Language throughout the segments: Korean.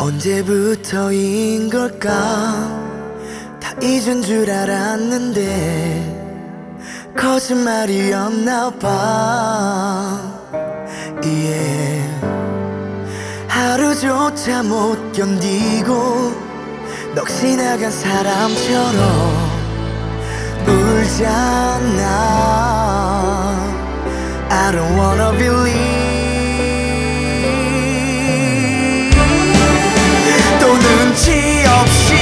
언제부터인 걸까? 다 잊은 줄 알았는데 거짓말이었나 봐. yeah. 하루조차 못 견디고 넋이 나간 사람처럼 울잖아. I don't wanna believe. 또 눈치 없이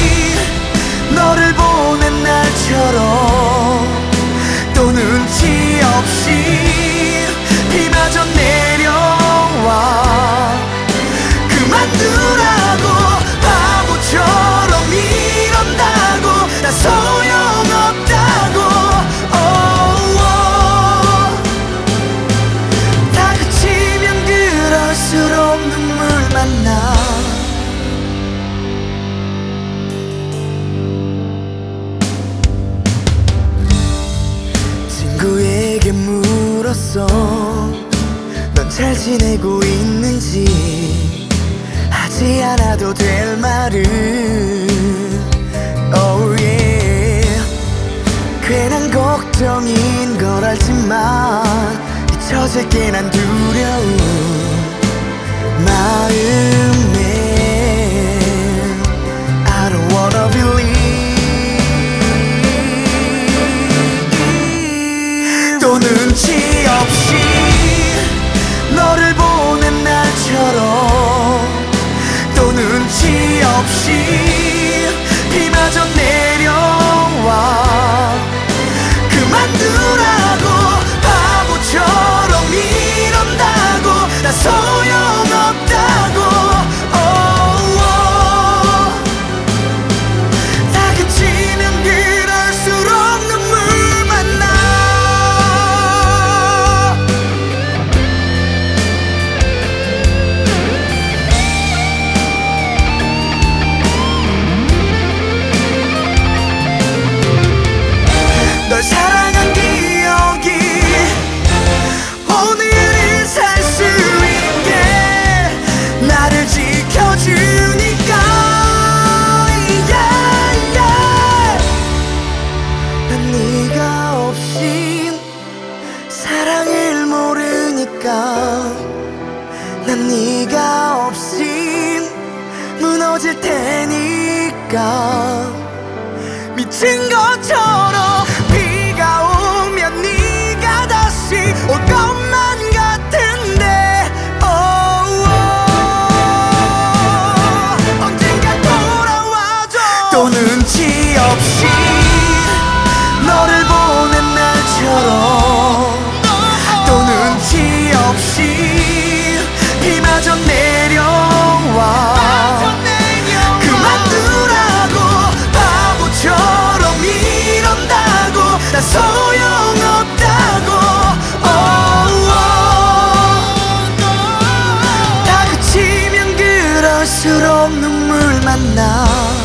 너를 보낸 날처럼 또 눈치 없이 비마저 내려와. 그만두라고 바보처럼 이런다고 나 소용없다고. 다 그치면 그럴수록 눈물만 나. 친구에게 물었어. 넌 잘 지내고 있는지. 하지 않아도 될 말을. Oh yeah. 괜한 걱정인 걸 알지만 잊혀질게 난 두려운 마음에 I don't wanna believe. 또 눈치 없이 너를 보낸 날처럼 또 눈치 없이 비마저 내려와. 그만두라고 바보처럼 이런다고 나 소용없다고. 다 그치면 그럴수록 눈물만 나. 널 사랑한 기억이 오늘을 살 수 있게 나를 지켜주니까. yeah, yeah. 난 네가 없인 사랑을 모르니까. 난 네가 없인 무너질 테니까. 미친 것처럼 비가 오면 네가 다시 올 것만 같은데. 언젠가 돌아와줘. 또 눈치 없이 너를 보낸 날처럼 또 눈치 없이 비마저 내려와. 그만두라고 바보처럼 이런다고 나 소용없다고. 다 그치면 그럴수록 눈물만 나.